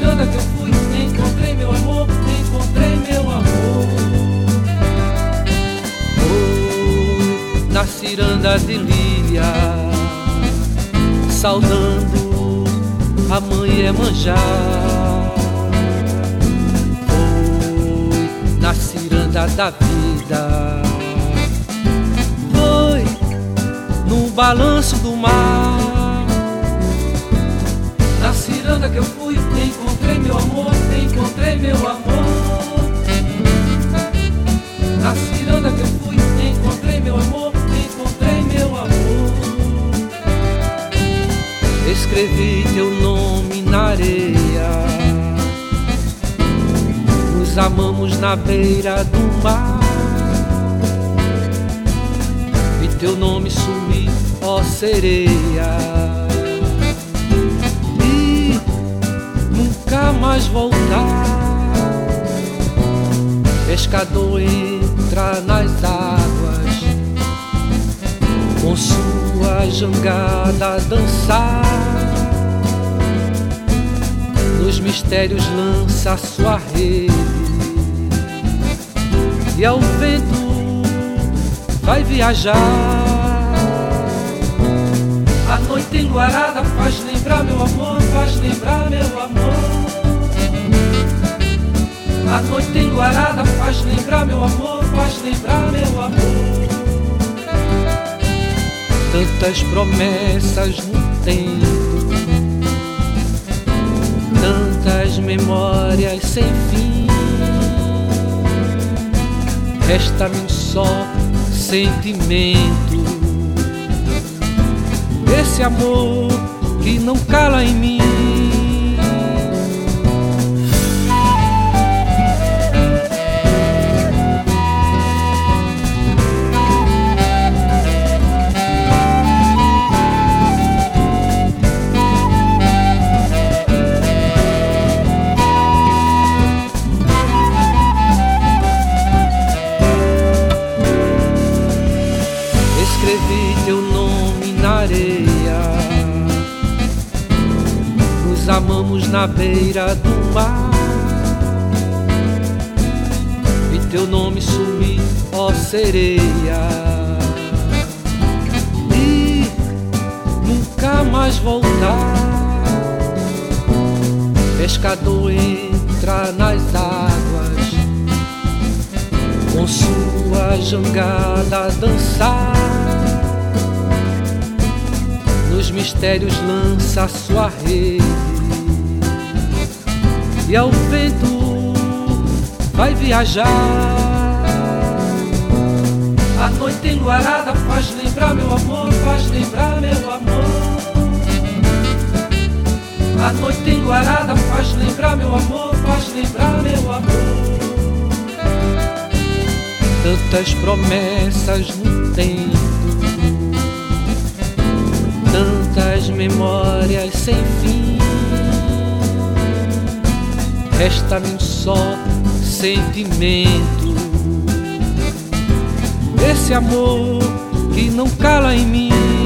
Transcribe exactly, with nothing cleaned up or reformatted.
ciranda que eu fui, encontrei meu amor, encontrei meu amor. Foi na ciranda de Lília, saudando a mãe Iemanjá. Foi na ciranda da vida, foi no balanço do mar. Na ciranda que eu fui, encontrei meu amor, encontrei meu amor. Na ciranda que eu fui, encontrei meu amor, encontrei meu amor. Escrevi teu nome na areia, nos amamos na beira do mar. Vi teu nome sumir, ó sereia, e nunca mais voltar. Pescador entra nas águas, com sua jangada dançar. Nos mistérios lança sua rede, e ao vento vai viajar. A noite enluarada faz lembrar meu amor, faz lembrar meu amor. A noite enluarada faz lembrar meu amor, faz lembrar meu amor. Tantas promessas no tempo, tantas memórias sem fim. Resta-me um só sentimento, esse amor que não cala em mim. Escrevi teu nome na areia, nos amamos na beira do mar. Vi teu nome sumir, ó sereia, e nunca mais voltar. Pescador entra nas águas, com sua jangada dançar. Nos mistérios lança sua rede, e ao vento vai viajar. A noite enluarada faz lembrar meu amor, faz lembrar meu amor. A noite enluarada faz lembrar meu amor, faz lembrar meu amor. Tantas promessas no tempo, tantas memórias sem fim. Resta-me um só sentimento, esse amor que não cala em mim.